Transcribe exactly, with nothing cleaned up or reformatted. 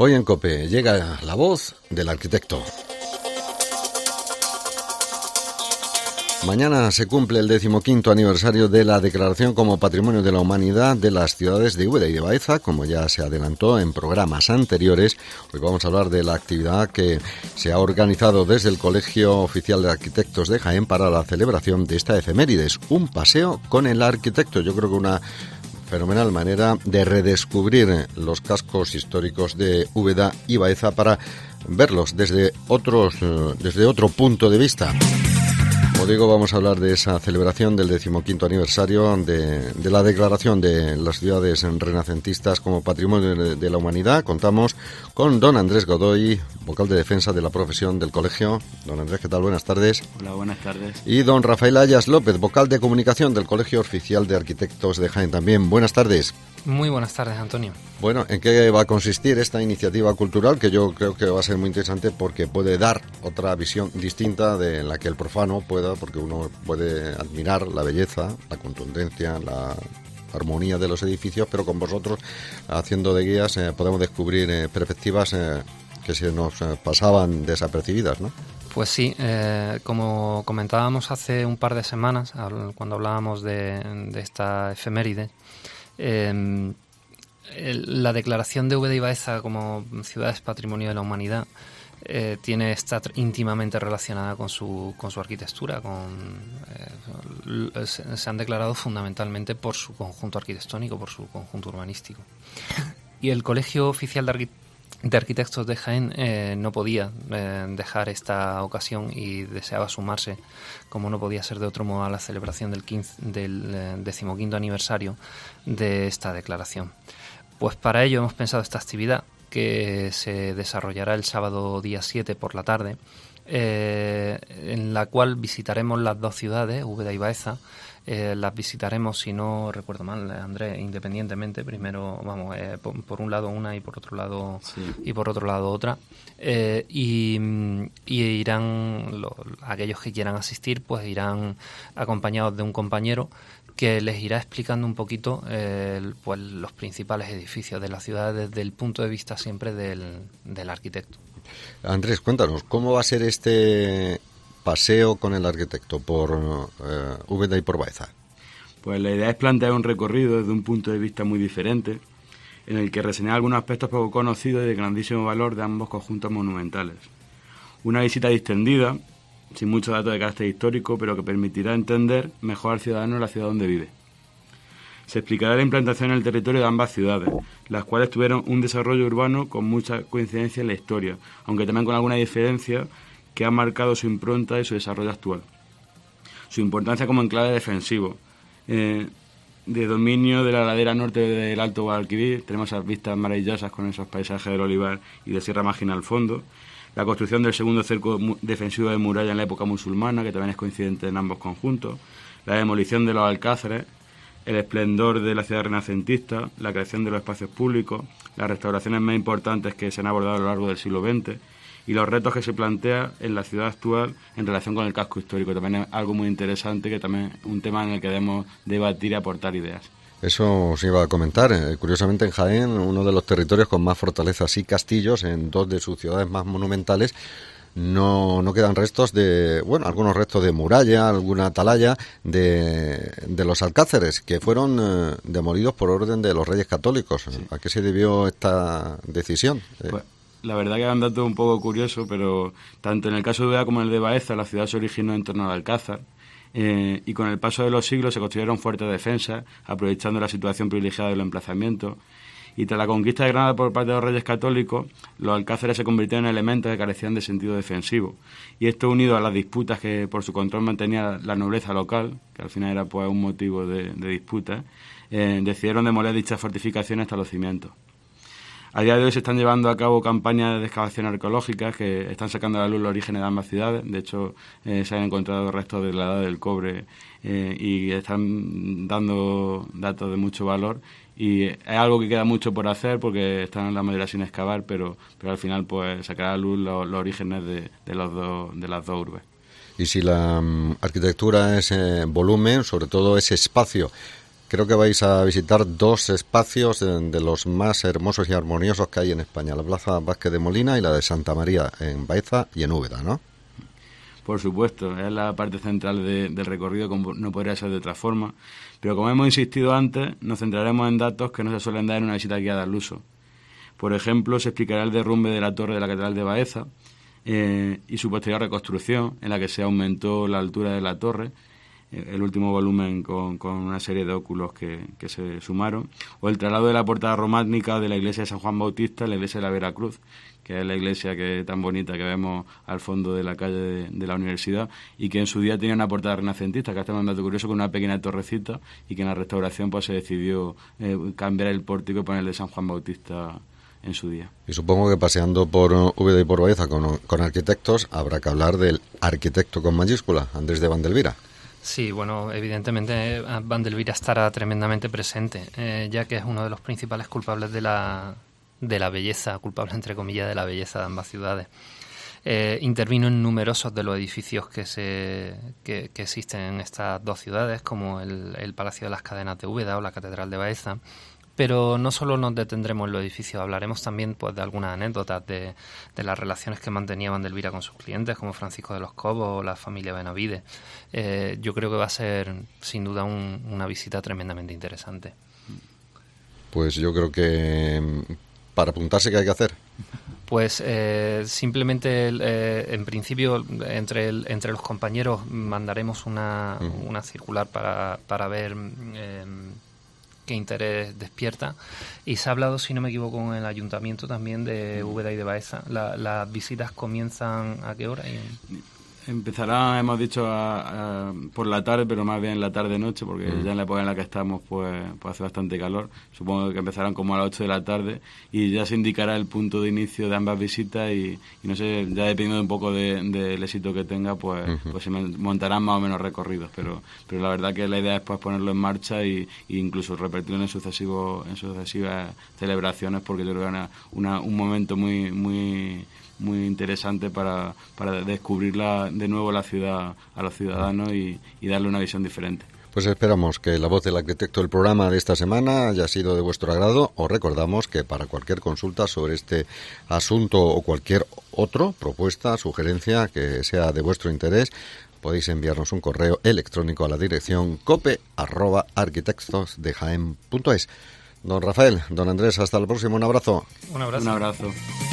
Hoy en COPE llega la voz del arquitecto. Mañana se cumple el decimoquinto aniversario de la declaración como Patrimonio de la Humanidad de las ciudades de Úbeda y de Baeza, como ya se adelantó en programas anteriores. Hoy vamos a hablar de la actividad que se ha organizado desde el Colegio Oficial de Arquitectos de Jaén para la celebración de esta efemérides, un paseo con el arquitecto. Yo creo que una fenomenal manera de redescubrir los cascos históricos de Úbeda y Baeza para verlos desde otros, desde otro punto de vista. Como digo, vamos a hablar de esa celebración del decimoquinto aniversario de, de la declaración de las ciudades renacentistas como Patrimonio de, de la Humanidad. Contamos con don Andrés Godoy, vocal de defensa de la profesión del colegio. Don Andrés, ¿qué tal? Buenas tardes. Hola, buenas tardes. Y don Rafael Ayas López, vocal de comunicación del Colegio Oficial de Arquitectos de Jaén también. Buenas tardes. Muy buenas tardes, Antonio. Bueno, ¿en qué va a consistir esta iniciativa cultural? Que yo creo que va a ser muy interesante porque puede dar otra visión distinta de la que el profano pueda, porque uno puede admirar la belleza, la contundencia, la armonía de los edificios, pero con vosotros, haciendo de guías, eh, podemos descubrir eh, perspectivas eh, que se nos eh, pasaban desapercibidas, ¿no? Pues sí, eh, como comentábamos hace un par de semanas, cuando hablábamos de, de esta efeméride, Eh, el, la declaración de Úbeda y Baeza como ciudades patrimonio de la humanidad eh, tiene está íntimamente relacionada con su con su arquitectura, con eh, se, se han declarado fundamentalmente por su conjunto arquitectónico, por su conjunto urbanístico. Y el Colegio Oficial de, Arqui- de Arquitectos de Jaén eh, no podía eh, dejar esta ocasión y deseaba sumarse, como no podía ser de otro modo, a la celebración del, quince, del eh, decimoquinto aniversario de esta declaración. Pues para ello hemos pensado esta actividad que se desarrollará el sábado día siete por la tarde, eh, en la cual visitaremos las dos ciudades, Úbeda y Baeza. Eh, las visitaremos, si no recuerdo mal, Andrés, independientemente. Primero, vamos, eh, por, por un lado una y por otro lado sí. y por otro lado otra. Eh, y, y irán lo, aquellos que quieran asistir, pues irán acompañados de un compañero que les irá explicando un poquito eh, pues los principales edificios de la ciudad desde el punto de vista siempre del, del arquitecto. Andrés, cuéntanos, ¿cómo va a ser este paseo con el arquitecto por eh, Úbeda y por Baeza? Pues la idea es plantear un recorrido desde un punto de vista muy diferente, en el que reseñar algunos aspectos poco conocidos y de grandísimo valor de ambos conjuntos monumentales. Una visita distendida, sin muchos datos de carácter histórico, pero que permitirá entender mejor al ciudadano la ciudad donde vive. Se explicará la implantación en el territorio de ambas ciudades, las cuales tuvieron un desarrollo urbano con mucha coincidencia en la historia, aunque también con alguna diferencia que ha marcado su impronta y su desarrollo actual. Su importancia como enclave defensivo, eh, de dominio de la ladera norte del Alto Guadalquivir, tenemos esas vistas maravillosas con esos paisajes del olivar y de Sierra Mágina al fondo, la construcción del segundo cerco defensivo de muralla en la época musulmana, que también es coincidente en ambos conjuntos, la demolición de los alcázares, el esplendor de la ciudad renacentista, la creación de los espacios públicos, las restauraciones más importantes que se han abordado a lo largo del siglo veinte y los retos que se plantea en la ciudad actual en relación con el casco histórico. También es algo muy interesante, que también es un tema en el que debemos debatir y aportar ideas. Eso os iba a comentar. Eh, curiosamente, en Jaén, uno de los territorios con más fortalezas y castillos, en dos de sus ciudades más monumentales, no, no quedan restos de, bueno, algunos restos de muralla, alguna atalaya de, de los alcázares, que fueron eh, demolidos por orden de los Reyes Católicos. Sí. ¿A qué se debió esta decisión? Eh, pues, la verdad que es un dato un poco curioso, pero tanto en el caso de Úbeda como en el de Baeza, la ciudad se originó en torno al alcázar. Eh, y con el paso de los siglos se construyeron fuertes defensas, aprovechando la situación privilegiada del emplazamiento. Y tras la conquista de Granada por parte de los Reyes Católicos, los alcázares se convirtieron en elementos que carecían de sentido defensivo. Y esto, unido a las disputas que por su control mantenía la nobleza local, que al final era pues un motivo de, de disputa, eh, decidieron demoler dichas fortificaciones hasta los cimientos. A día de hoy se están llevando a cabo campañas de excavación arqueológicas que están sacando a la luz los orígenes de ambas ciudades. De hecho, eh, se han encontrado restos de la edad del cobre eh, y están dando datos de mucho valor. Y es algo que queda mucho por hacer porque están la mayoría sin excavar, pero, pero al final pues sacará a la luz los, los orígenes de, de, los dos, de las dos urbes. Y si la um, arquitectura es eh, volumen, sobre todo ese espacio creo que vais a visitar dos espacios de, de los más hermosos y armoniosos que hay en España, la Plaza Vázquez de Molina y la de Santa María en Baeza y en Úbeda, ¿no? Por supuesto, es la parte central de, del recorrido, como no podría ser de otra forma. Pero como hemos insistido antes, nos centraremos en datos que no se suelen dar en una visita guiada al uso. Por ejemplo, se explicará el derrumbe de la torre de la Catedral de Baeza eh, y su posterior reconstrucción, en la que se aumentó la altura de la torre, eh, el último volumen con, con una serie de óculos que, que se sumaron, o el traslado de la portada románica de la iglesia de San Juan Bautista a la iglesia de la Veracruz, que es la iglesia que tan bonita que vemos al fondo de la calle de, de la universidad, y que en su día tenía una portada renacentista, que hasta un dato curioso, con una pequeña torrecita, y que en la restauración pues se decidió eh, cambiar el pórtico y poner el de San Juan Bautista en su día. Y supongo que paseando por Úbeda y por Baeza con, con arquitectos, habrá que hablar del arquitecto con mayúscula, Andrés de Vandelvira. Sí, bueno, evidentemente Vandelvira estará tremendamente presente, eh, ya que es uno de los principales culpables de la... de la belleza, culpable entre comillas de la belleza de ambas ciudades. Eh, intervino en numerosos de los edificios que se que, que existen en estas dos ciudades, como el, el Palacio de las Cadenas de Úbeda o la Catedral de Baeza. Pero no solo nos detendremos en los edificios, hablaremos también pues de algunas anécdotas de, de las relaciones que mantenía Vandelvira con sus clientes, como Francisco de los Cobos o la familia Benavides. Eh, yo creo que va a ser, sin duda, un, una visita tremendamente interesante. Pues yo creo que para apuntarse, ¿qué hay que hacer? Pues eh, simplemente, eh, en principio, entre el, entre los compañeros mandaremos una, uh-huh. una circular para, para ver eh, qué interés despierta. Y se ha hablado, si no me equivoco, con el ayuntamiento también de Úbeda y de Baeza. La, ¿Las visitas comienzan a qué hora? Y en... Empezará, hemos dicho, a, a, por la tarde, pero más bien la tarde-noche, porque mm. ya en la época en la que estamos pues, pues hace bastante calor. Supongo que empezarán como a las ocho de la tarde y ya se indicará el punto de inicio de ambas visitas y, y no sé, ya dependiendo un poco del de, de éxito que tenga, pues, uh-huh. pues se montarán más o menos recorridos. Pero pero la verdad que la idea es pues ponerlo en marcha y, y incluso repetirlo en sucesivos en sucesivas celebraciones, porque yo creo que es una, una, un momento muy muy muy interesante para, para descubrirla de nuevo la ciudad a los ciudadanos y, y darle una visión diferente. Pues esperamos que la voz del arquitecto del programa de esta semana haya sido de vuestro agrado. Os recordamos que para cualquier consulta sobre este asunto o cualquier otro, propuesta, sugerencia que sea de vuestro interés, podéis enviarnos un correo electrónico a la dirección cope arroba arquitectos de jaén punto es. Don Rafael, don Andrés, hasta el próximo. Un abrazo. Un abrazo. Un abrazo.